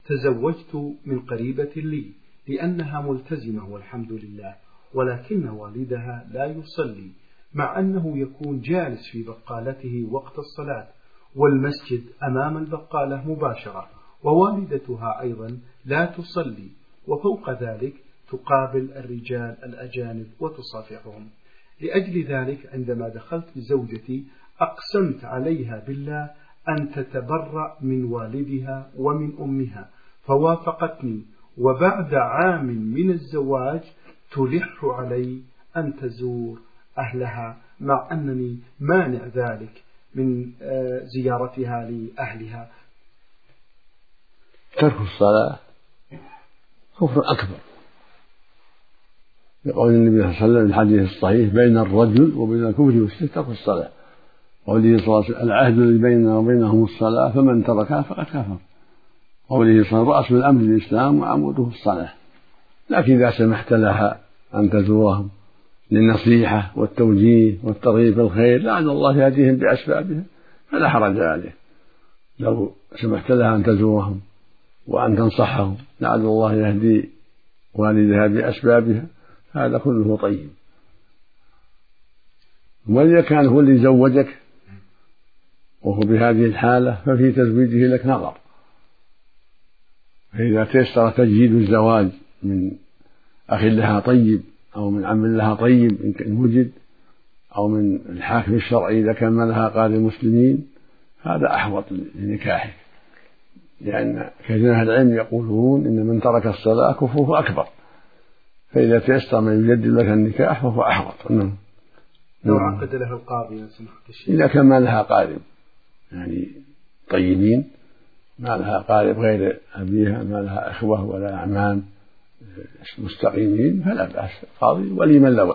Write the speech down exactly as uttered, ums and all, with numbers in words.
تزوجت من قريبة لي لأنها ملتزمة والحمد لله، ولكن والدها لا يصلي، مع أنه يكون جالس في بقالته وقت الصلاة والمسجد أمام البقالة مباشرة، ووالدتها أيضا لا تصلي، وفوق ذلك تقابل الرجال الأجانب وتصافحهم. لأجل ذلك عندما دخلت بزوجتي أقسمت عليها بالله أن تتبرأ من والدها ومن أمها، فوافقتني، وبعد عام من الزواج تلح علي أن تزور أهلها، مع أنني مانع ذلك من زيارتها لأهلها. ترك الصلاة كفر أكبر، لقول النبي صلى الله عليه وسلم في الحديث الصحيح: بين الرجل وبين الكفر والشرك ترك الصلاة. قوله صلى الله عليه وسلم: العهد الذي بيننا وبينهم الصلاة فمن تركها فقد كفر. قوله صلى الله عليه وسلم: رأس الأمر الإسلام وعموده الصلاة. لكن إذا سمحت لها أن تزورهم للنصيحة والتوجيه والترغيب في الخير لعل الله يهديهم بأسبابها فلا حرج عليه. لو سمحت لها أن تزورهم وأن تنصحهم لعل الله يهدي والدها بأسبابها، هذا كله طيب. وإذا كان هو اللي زوجك وهو بهذه الحالة ففي تزويجه لك نظر، فإذا تيسر تجهيد الزواج من أخ لها طيب أو من عم لها طيب إن كان وجد، أو من الحاكم الشرعي إذا كان لها قاضي المسلمين، هذا أحوط لنكاحك، لأن كثير من العلم يقولون إن من ترك الصلاة كفره أكبر، فإذا تيسر من يجدد لك النكاح فهو أحوط. لو عقد له القاضي إذا كان ما لها قارب يعني طيبين، ما لها قارب غير أبيها، ما لها إخوة ولا أعمام مستقيمين، فلا بأس، قاضي ولي من له